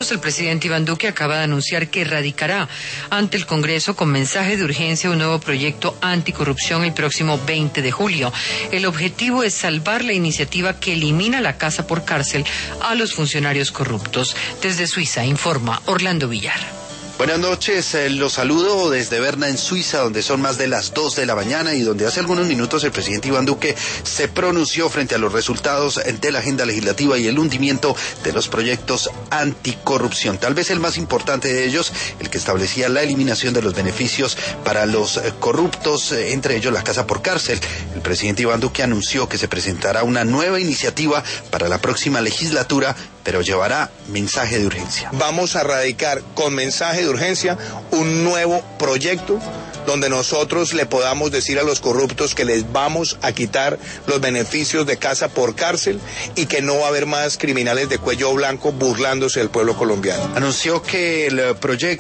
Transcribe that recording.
El presidente Iván Duque acaba de anunciar que radicará ante el Congreso con mensaje de urgencia un nuevo proyecto anticorrupción el próximo 20 de julio. El objetivo es salvar la iniciativa que elimina la casa por cárcel a los funcionarios corruptos. Desde Suiza informa Orlando Villar. Buenas noches, los saludo desde Berna en Suiza, donde son más de las 2 de la mañana y donde hace algunos minutos el presidente Iván Duque se pronunció frente a los resultados de la agenda legislativa y el hundimiento de los proyectos anticorrupción. Tal vez el más importante de ellos, el que establecía la eliminación de los beneficios para los corruptos, entre ellos la casa por cárcel. El presidente Iván Duque anunció que se presentará una nueva iniciativa para la próxima legislatura, pero llevará mensaje de urgencia. Vamos a radicar con mensaje de urgencia un nuevo proyecto donde nosotros le podamos decir a los corruptos que les vamos a quitar los beneficios de casa por cárcel y que no va a haber más criminales de cuello blanco burlándose del pueblo colombiano. Anunció que el proyecto